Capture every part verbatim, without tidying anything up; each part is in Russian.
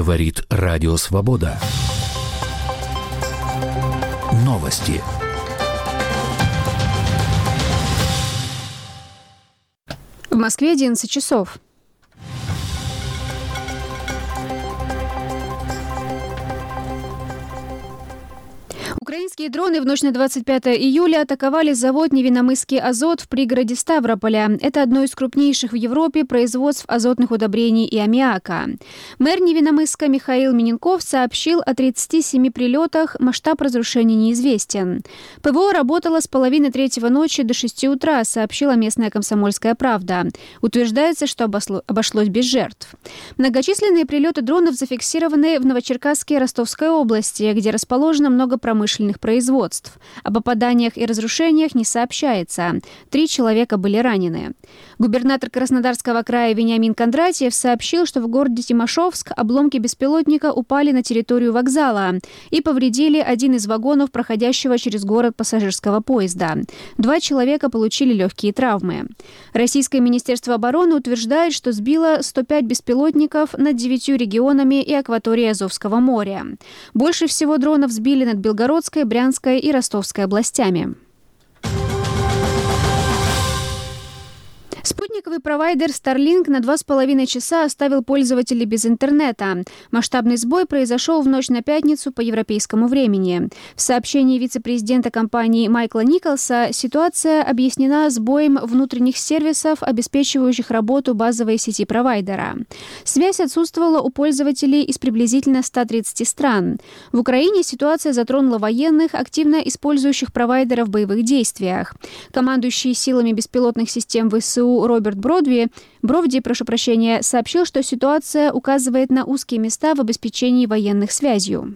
Говорит Радио Свобода. Новости. В Москве одиннадцать часов. Украинские дроны в ночь на двадцать пятое июля атаковали завод «Невинномысский азот» в пригороде Ставрополя. Это одно из крупнейших в Европе производств азотных удобрений и аммиака. Мэр Невинномысска Михаил Миненков сообщил о тридцати семи прилетах, масштаб разрушений неизвестен. ПВО работало с половины третьего ночи до шести утра, сообщила местная «Комсомольская правда». Утверждается, что обошлось без жертв. Многочисленные прилеты дронов зафиксированы в Новочеркасске и Ростовской области, где расположено много промышленных производств. О попаданиях и разрушениях не сообщается. Три человека были ранены. Губернатор Краснодарского края Вениамин Кондратьев сообщил, что в городе Тимошевск обломки беспилотника упали на территорию вокзала и повредили один из вагонов проходящего через город пассажирского поезда. Два человека получили легкие травмы. Российское Министерство обороны утверждает, что сбило сто пять беспилотников над девятью регионами и акваторией Азовского моря. Больше всего дронов сбили над Белгородской, Брянской и Ростовской областями. Спутниковый провайдер Starlink на два с половиной часа оставил пользователей без интернета. Масштабный сбой произошел в ночь на пятницу по европейскому времени. В сообщении вице-президента компании Майкла Николса ситуация объяснена сбоем внутренних сервисов, обеспечивающих работу базовой сети провайдера. Связь отсутствовала у пользователей из приблизительно ста тридцати стран. В Украине ситуация затронула военных, активно использующих провайдера в боевых действиях. Командующий силами беспилотных систем ВСУ Роберт Бродви, Бровди, прошу прощения, сообщил, что ситуация указывает на узкие места в обеспечении военных связью.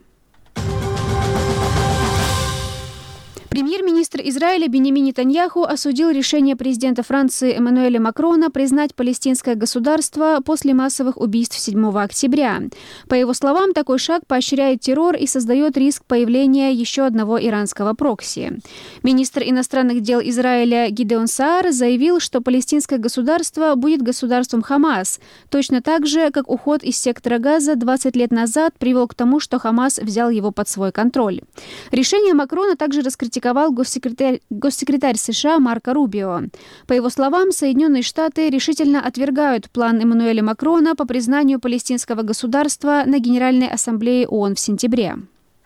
Премьер-министр Израиля Биньямин Нетаньяху осудил решение президента Франции Эммануэля Макрона признать палестинское государство после массовых убийств седьмого октября. По его словам, такой шаг поощряет террор и создает риск появления еще одного иранского прокси. Министр иностранных дел Израиля Гидеон Саар заявил, что палестинское государство будет государством Хамас, точно так же, как уход из сектора Газа двадцать лет назад привел к тому, что Хамас взял его под свой контроль. Решение Макрона также раскритиковало госсекретарь, госсекретарь США Марко Рубио. По его словам, Соединенные Штаты решительно отвергают план Эммануэля Макрона по признанию палестинского государства на Генеральной Ассамблее ООН в сентябре.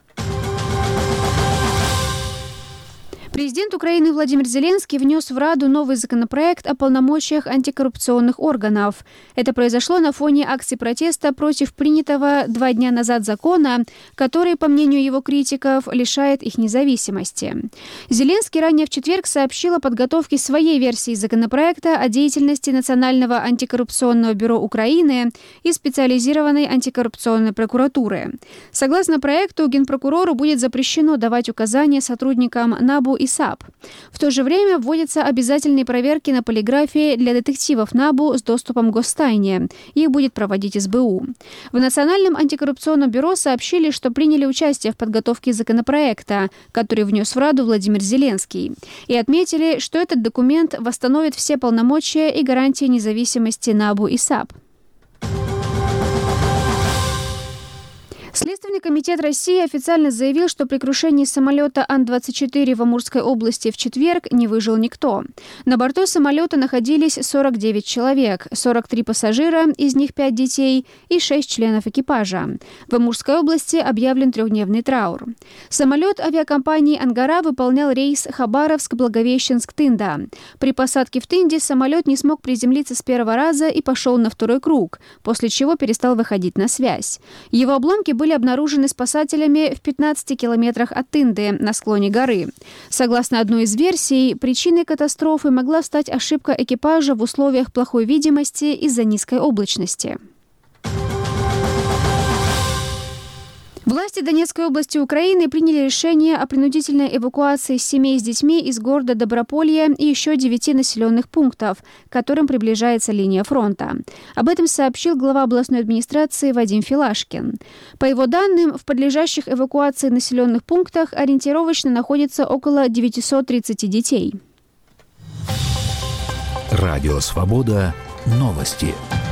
Президент Украины Владимир Зеленский внес в Раду новый законопроект о полномочиях антикоррупционных органов. Это произошло на фоне акций протеста против принятого два дня назад закона, который, по мнению его критиков, лишает их независимости. Зеленский ранее в четверг сообщил о подготовке своей версии законопроекта о деятельности Национального антикоррупционного бюро Украины и специализированной антикоррупционной прокуратуры. Согласно проекту, генпрокурору будет запрещено давать указания сотрудникам НАБУ и САП. В то же время вводятся обязательные проверки на полиграфии для детективов НАБУ с доступом к гостайне. Их будет проводить СБУ. В Национальном антикоррупционном бюро сообщили, что приняли участие в подготовке законопроекта, который внес в Раду Владимир Зеленский, и отметили, что этот документ восстановит все полномочия и гарантии независимости НАБУ и САП. Следственный комитет России официально заявил, что при крушении самолета Ан двадцать четыре в Амурской области в четверг не выжил никто. На борту самолета находились сорок девять человек, сорок три пассажира, из них пять детей и шесть членов экипажа. В Амурской области объявлен трехдневный траур. Самолет авиакомпании «Ангара» выполнял рейс Хабаровск-Благовещенск-Тында. При посадке в Тынде самолет не смог приземлиться с первого раза и пошел на второй круг, после чего перестал выходить на связь. Его обломки были обнаружены спасателями в пятнадцати километрах от Тынды на склоне горы. Согласно одной из версий, причиной катастрофы могла стать ошибка экипажа в условиях плохой видимости из-за низкой облачности. Власти Донецкой области Украины приняли решение о принудительной эвакуации семей с детьми из города Доброполье и еще девяти населенных пунктов, к которым приближается линия фронта. Об этом сообщил глава областной администрации Вадим Филашкин. По его данным, в подлежащих эвакуации населенных пунктах ориентировочно находится около девятисот тридцати детей. Радио «Свобода». Новости.